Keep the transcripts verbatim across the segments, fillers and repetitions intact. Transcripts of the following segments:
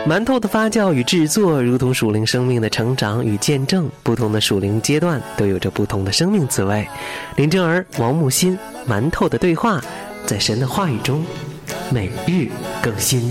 馒头的发酵与制作如同属灵生命的成长与见证，不同的属灵阶段都有着不同的生命滋味。林真儿、王木心，馒头的对话，在神的话语中每日更新。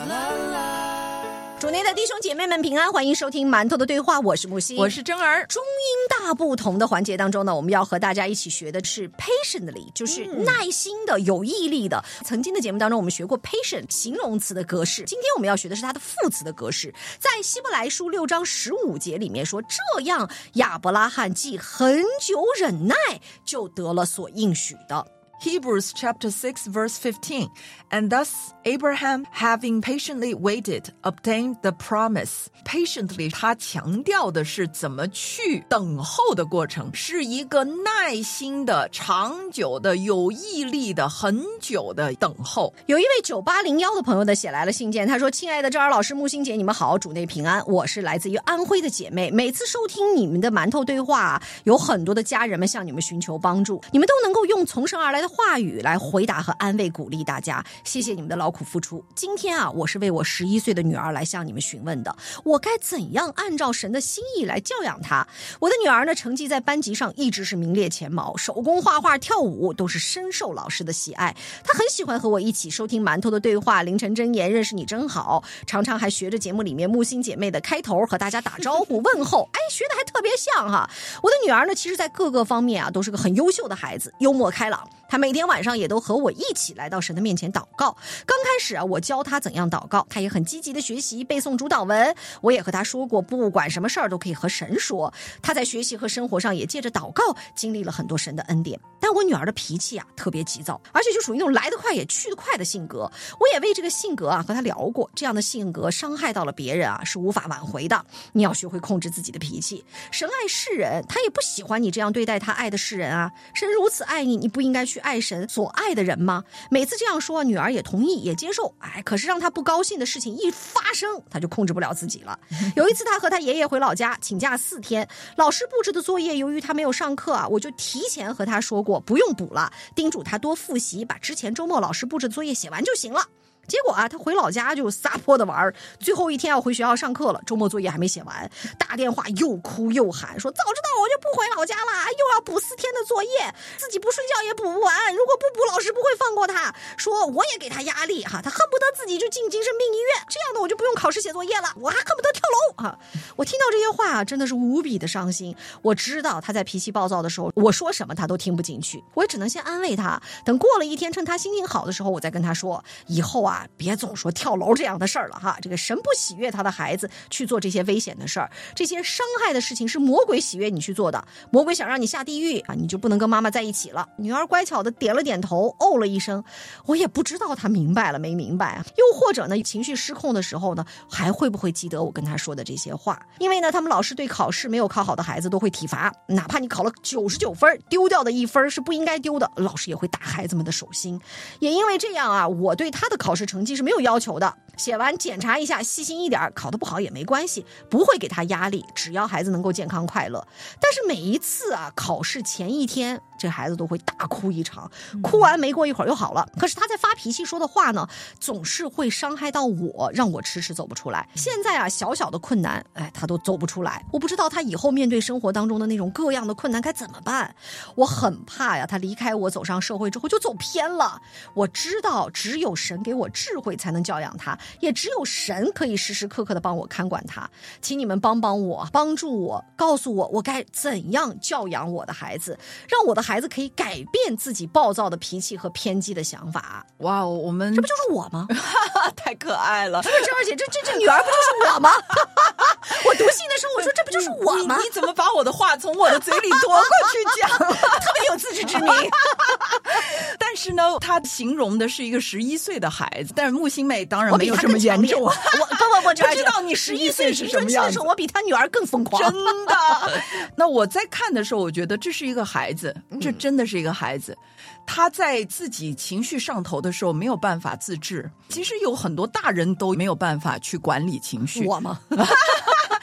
主内的弟兄姐妹们平安，欢迎收听馒头的对话，我是木心， 我是真儿。 中英大不同的环节当中呢，我们要和大家一起学的是 patiently， 就是耐心的、有毅力的。曾经的节目当中我们学过 patient 形容词的格式，今天我们要学的是它的副词的格式。在希伯来书六章十五节里面说，这样亚伯拉罕既很久忍耐，就得了所应许的。 Hebrews chapter six verse fifteen, and thus Abraham, having patiently waited, obtained the promise. Patiently 他强调的是怎么去等候的过程，是一个耐心的、长久的、有毅力的、很久的等候。 有一位九八零一的朋友的写来了信件，他说：亲爱的真儿老师、木心姐，你们好，主内平安，我是来自于安徽的姐妹，每次收听你们的馒头对话，有很多的家人们向你们寻求帮助，你们都能够用从神而来的话语来回答和安慰鼓励大家，谢谢你们的劳苦付出。今天啊，我是为我十一岁的女儿来向你们询问的，我该怎样按照神的心意来教养她。我的女儿呢，成绩在班级上一直是名列前茅，手工画画跳舞都是深受老师的喜爱，她很喜欢和我一起收听馒头的对话，凌晨真言，认识你真好，常常还学着节目里面木心姐妹的开头和大家打招呼问候，哎，学的还特别像哈。我的女儿呢，其实在各个方面啊都是个很优秀的孩子，幽默开朗，她每天晚上也都和我一起来到神的面前祷告。刚开始啊，我教她怎样祷告，她也很积极的学习背诵主祷文。我也和她说过，不管什么事儿都可以和神说。她在学习和生活上也借着祷告经历了很多神的恩典。但我女儿的脾气啊特别急躁，而且就属于那种来得快也去得快的性格。我也为这个性格啊和她聊过，这样的性格伤害到了别人啊是无法挽回的。你要学会控制自己的脾气。神爱世人，他也不喜欢你这样对待他爱的世人啊。神如此爱你，你不应该去爱神所爱的人吗？每次这样说，女儿也同意也接受。哎，可是让她不高兴的事情一发生，她就控制不了自己了。有一次她和她爷爷回老家请假四天，老师布置的作业由于她没有上课啊，我就提前和她说过不用补了，叮嘱她多复习，把之前周末老师布置的作业写完就行了。结果啊，他回老家就撒泼的玩，最后一天要回学校上课了，周末作业还没写完，打电话又哭又喊，说早知道我就不回老家了，又要补四天的作业，自己不睡觉也补不完，如果不补老师不会放过他，说我也给他压力哈，他恨不得自己就进精神病医院，这样的我就不用考试写作业了，我还恨不得跳楼啊！我听到这些话啊，真的是无比的伤心。我知道他在脾气暴躁的时候，我说什么他都听不进去，我也只能先安慰他，等过了一天，趁他心情好的时候，我再跟他说，以后啊别总说跳楼这样的事儿了哈，这个神不喜悦他的孩子去做这些危险的事儿，这些伤害的事情是魔鬼喜悦你去做的，魔鬼想让你下地狱啊，你就不能跟妈妈在一起了。女儿乖巧的点了点头，哦了一声，我也不知道她明白了没明白啊。又或者呢，情绪失控的时候呢，还会不会记得我跟她说的这些话？因为呢，他们老师对考试没有考好的孩子都会体罚，哪怕你考了九十九分，丢掉的一分是不应该丢的，老师也会打孩子们的手心。也因为这样啊，我对他的考试成绩是没有要求的，写完检查一下，细心一点，考得不好也没关系，不会给他压力，只要孩子能够健康快乐。但是每一次啊，考试前一天，这孩子都会大哭一场，哭完没过一会儿又好了。可是他在发脾气说的话呢，总是会伤害到我，让我迟迟走不出来。现在啊，小小的困难，哎，他都走不出来。我不知道他以后面对生活当中的那种各样的困难该怎么办。我很怕呀，他离开我走上社会之后就走偏了。我知道只有神给我智慧才能教养他，也只有神可以时时刻刻的帮我看管他。请你们帮帮我，帮助我，告诉我我该怎样教养我的孩子，让我的孩子可以改变自己暴躁的脾气和偏激的想法。 哇，我们这不就是我吗？ 太可爱了， 是不是真儿姐？这这这女儿不就是我吗？我读信的时候我说这不就是我吗？ 你, 你怎么把我的话从我的嘴里夺过去讲？ 特别有自知之明。 但是呢，他形容的是一个十一岁的孩子，但是木心妹当然没有这么严重。 我不不不，我知道你十一岁是什么样子。 我比他女儿更疯狂， 真的。那我在看的时候，我觉得这是一个孩子，这真的是一个孩子。他在自己情绪上头的时候没有办法自制。其实有很多大人都没有办法去管理情绪。 我吗？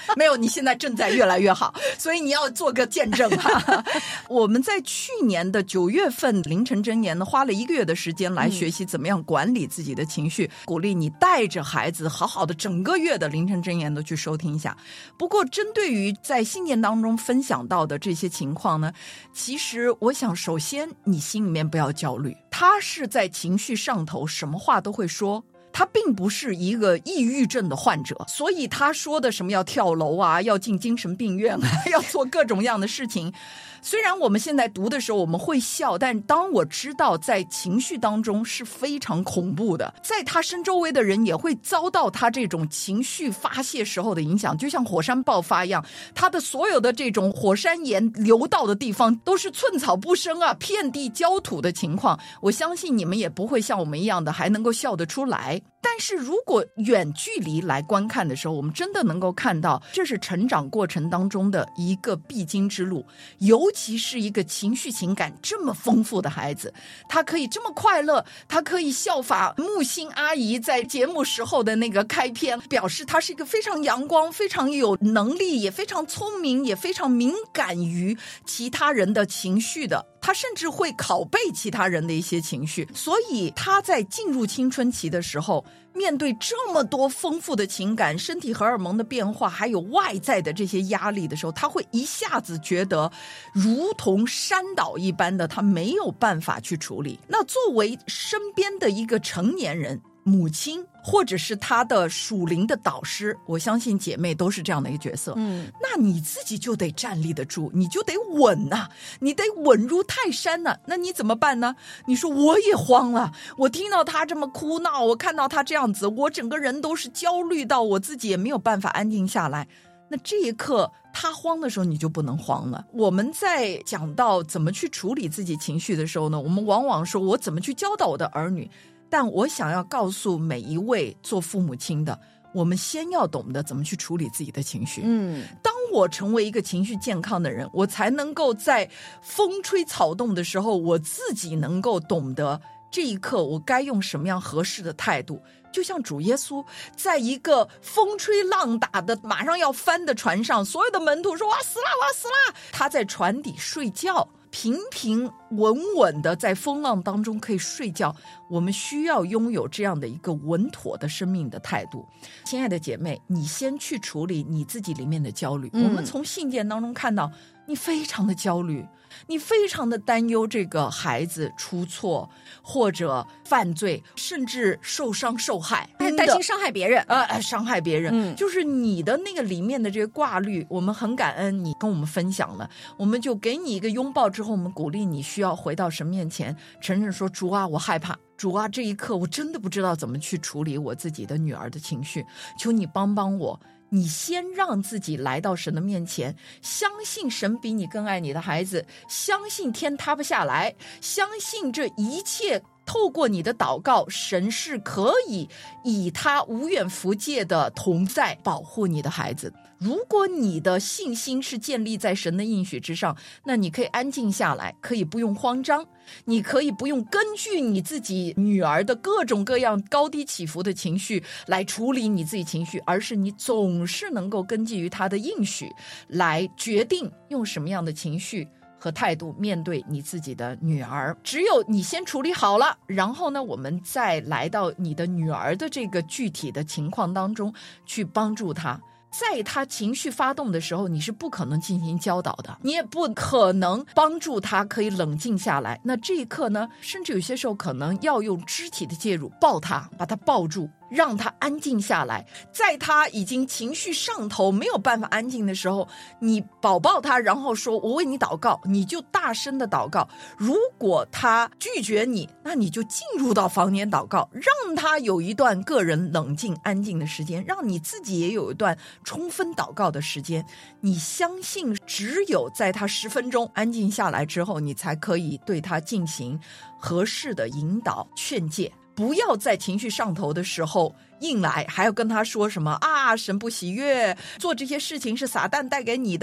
没有，你现在正在越来越好，所以你要做个见证啊。我们在去年的九月份凌晨箴言呢，花了一个月的时间来学习怎么样管理自己的情绪，嗯、鼓励你带着孩子好好的整个月的凌晨箴言都去收听一下。不过针对于在信念当中分享到的这些情况呢，其实我想首先你心里面不要焦虑，他是在情绪上头，什么话都会说，他并不是一个抑郁症的患者，所以他说的什么要跳楼啊，要进精神病院啊，要做各种样的事情。虽然我们现在读的时候我们会笑，但当我知道在情绪当中是非常恐怖的，在他身周围的人也会遭到他这种情绪发泄时候的影响，就像火山爆发一样，他的所有的这种火山岩流到的地方都是寸草不生啊，遍地焦土的情况。我相信你们也不会像我们一样的还能够笑得出来。但是如果远距离来观看的时候，我们真的能够看到这是成长过程当中的一个必经之路，尤其是一个情绪情感这么丰富的孩子，他可以这么快乐，他可以效法木星阿姨在节目时候的那个开篇，表示他是一个非常阳光，非常有能力，也非常聪明，也非常敏感于其他人的情绪的，他甚至会拷贝其他人的一些情绪。所以他在进入青春期的时候，面对这么多丰富的情感，身体荷尔蒙的变化，还有外在的这些压力的时候，他会一下子觉得如同山倒一般的，他没有办法去处理。那作为身边的一个成年人，母亲或者是他的属灵的导师，我相信姐妹都是这样的一个角色，嗯，那你自己就得站立得住，你就得稳呐、啊，你得稳如泰山呐、啊。那你怎么办呢？你说我也慌了，我听到他这么哭闹，我看到他这样子，我整个人都是焦虑到我自己也没有办法安静下来。那这一刻他慌的时候，你就不能慌了。我们在讲到怎么去处理自己情绪的时候呢，我们往往说我怎么去教导我的儿女，但我想要告诉每一位做父母亲的，我们先要懂得怎么去处理自己的情绪。嗯，当我成为一个情绪健康的人，我才能够在风吹草动的时候，我自己能够懂得这一刻我该用什么样合适的态度。就像主耶稣在一个风吹浪打的马上要翻的船上，所有的门徒说哇死啦哇死啦，他在船底睡觉，平平稳稳的在风浪当中可以睡觉。我们需要拥有这样的一个稳妥的生命的态度。亲爱的姐妹，你先去处理你自己里面的焦虑、嗯、我们从信件当中看到你非常的焦虑，你非常的担忧这个孩子出错或者犯罪，甚至受伤受害， 担心伤害别人呃，伤害别人、嗯、就是你的那个里面的这个挂虑。我们很感恩你跟我们分享了，我们就给你一个拥抱之后，我们鼓励你需要回到神面前，承认说主啊我害怕，主啊这一刻我真的不知道怎么去处理我自己的女儿的情绪，求你帮帮我。你先让自己来到神的面前，相信神比你更爱你的孩子，相信天塌不下来，相信这一切透过你的祷告，神是可以以他无远弗届的同在保护你的孩子。如果你的信心是建立在神的应许之上，那你可以安静下来，可以不用慌张，你可以不用根据你自己女儿的各种各样高低起伏的情绪来处理你自己情绪，而是你总是能够根据于她的应许来决定用什么样的情绪和态度面对你自己的女儿。只有你先处理好了，然后呢，我们再来到你的女儿的这个具体的情况当中去帮助她。在他情绪发动的时候，你是不可能进行教导的，你也不可能帮助他可以冷静下来。那这一刻呢，甚至有些时候可能要用肢体的介入，抱他，把他抱住，让他安静下来。在他已经情绪上头没有办法安静的时候，你抱抱他，然后说我为你祷告，你就大声的祷告。如果他拒绝你，那你就进入到房间祷告，让他有一段个人冷静安静的时间，让你自己也有一段充分祷告的时间。你相信只有在他十分钟安静下来之后，你才可以对他进行合适的引导劝诫。不要在情绪上头的时候硬来，还要跟他说什么啊神不喜悦，做这些事情是撒旦带给你的。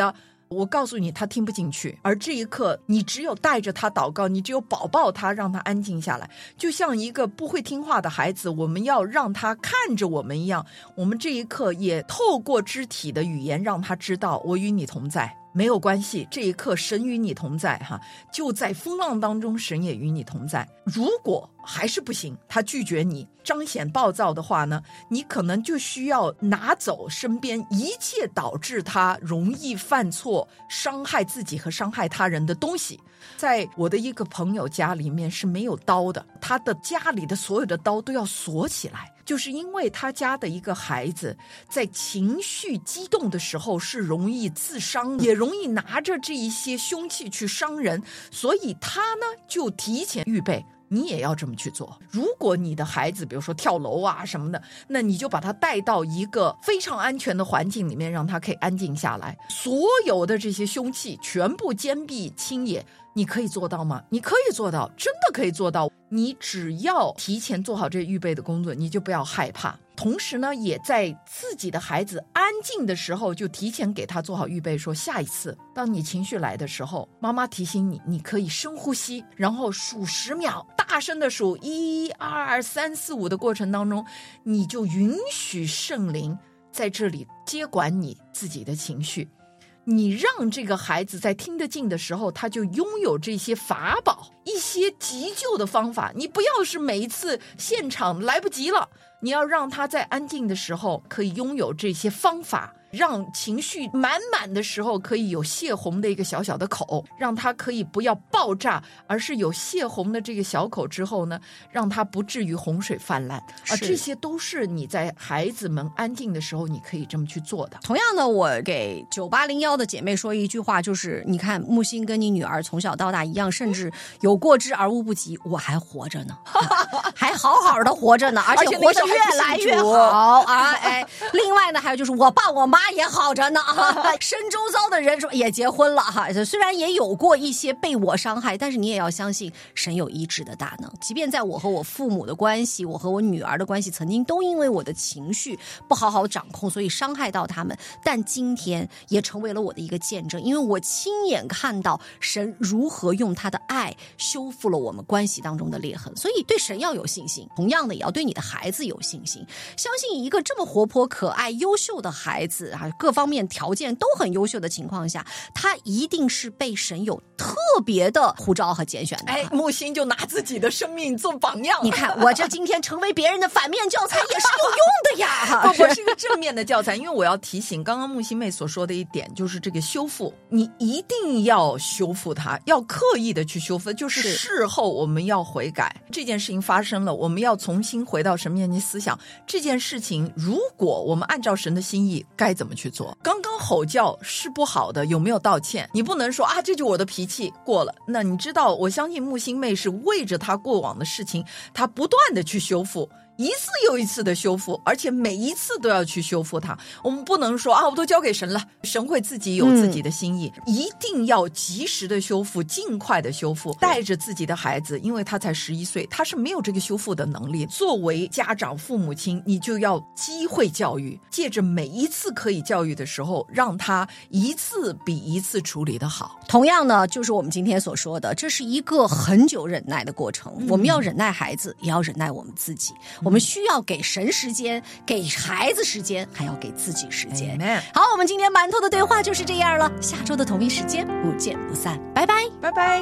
我告诉你他听不进去，而这一刻你只有带着他祷告，你只有抱抱他，让他安静下来。就像一个不会听话的孩子，我们要让他看着我们一样，我们这一刻也透过肢体的语言让他知道我与你同在，没有关系，这一刻神与你同在哈，就在风浪当中神也与你同在。如果还是不行，他拒绝你，彰显暴躁的话呢，你可能就需要拿走身边一切导致他容易犯错伤害自己和伤害他人的东西。在我的一个朋友家里面是没有刀的，他的家里的所有的刀都要锁起来，就是因为他家的一个孩子在情绪激动的时候是容易自伤，也容易拿着这一些凶器去伤人，所以他呢就提前预备，你也要这么去做。如果你的孩子比如说跳楼啊什么的，那你就把他带到一个非常安全的环境里面，让他可以安静下来，所有的这些凶器全部坚壁清野。你可以做到吗？你可以做到，真的可以做到。你只要提前做好这预备的工作，你就不要害怕。同时呢，也在自己的孩子安静的时候就提前给他做好预备，说下一次当你情绪来的时候，妈妈提醒你，你可以深呼吸，然后数十秒，大声的数一二三四五的过程当中，你就允许圣灵在这里接管你自己的情绪。你让这个孩子在听得进的时候，他就拥有这些法宝，一些急救的方法。你不要是每一次现场来不及了，你要让他在安静的时候可以拥有这些方法，让情绪满满的时候可以有泄洪的一个小小的口，让他可以不要爆炸，而是有泄洪的这个小口之后呢，让他不至于洪水泛滥。而这些都是你在孩子们安静的时候你可以这么去做的。 同样的，我给九八零幺的姐妹说一句话，就是你看木星跟你女儿从小到大一样，甚至有过之而无不及，我还活着呢还好好的活着呢，而且活得越来越好啊！哎，另外呢，还有就是我爸我妈也好着呢啊，身周遭的人说也结婚了哈，虽然也有过一些被我伤害，但是你也要相信神有医治的大能。即便在我和我父母的关系，我和我女儿的关系，曾经都因为我的情绪不好好掌控，所以伤害到他们，但今天也成为了我的一个见证，因为我亲眼看到神如何用他的爱修复了我们关系当中的裂痕。所以对神要有信心，同样的也要对你的孩子有信心，相信一个这么活泼可爱优秀的孩子啊，各方面条件都很优秀的情况下，他一定是被神有特别的呼召和拣选的。 哎，木星就拿自己的生命做榜样， 你看我这今天成为别人的反面教材也是有用的呀不不是一个正面的教材。因为我要提醒刚刚木星妹所说的一点，就是这个修复，你一定要修复它，要刻意的去修复，就是事后我们要悔改。这件事情发生了，我们要重新回到神面前思想，这件事情如果我们按照神的心意该怎么去做。刚刚吼叫是不好的，有没有道歉？你不能说啊，这就我的脾气过了。那你知道，我相信木星妹是为着她过往的事情，她不断的去修复，一次又一次的修复，而且每一次都要去修复它。我们不能说啊，我都交给神了，神会自己有自己的心意、嗯、一定要及时的修复，尽快的修复，带着自己的孩子，因为他才十一岁，他是没有这个修复的能力。作为家长父母亲，你就要机会教育，借着每一次可以教育的时候，让他一次比一次处理得好。 同样呢，就是我们今天所说的，这是一个很久忍耐的过程、嗯、我们要忍耐孩子，也要忍耐我们自己、嗯，我们需要给神时间，给孩子时间，还要给自己时间。好，我们今天馒头的对话就是这样了，下周的同一时间不见不散，拜拜， 拜拜。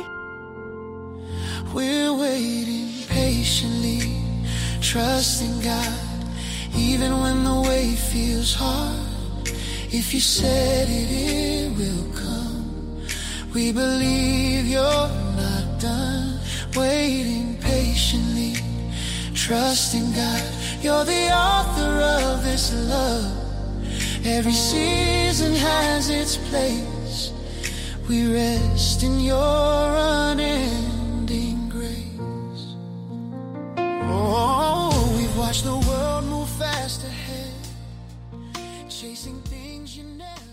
We're waiting patiently, trusting God, even when the way feels hard. If you said it, it will come. We believe you're not done, waiting patiently, trusting God, you're the author of this love. Every season has its place. We rest in your unending grace. Oh, we've watched the world move fast ahead, chasing things you never